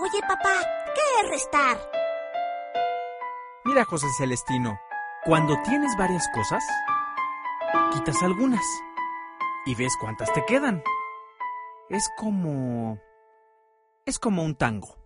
Oye, papá, ¿qué es restar? Mira, José Celestino, cuando tienes varias cosas, quitas algunas y ves cuántas te quedan. Es como un tango.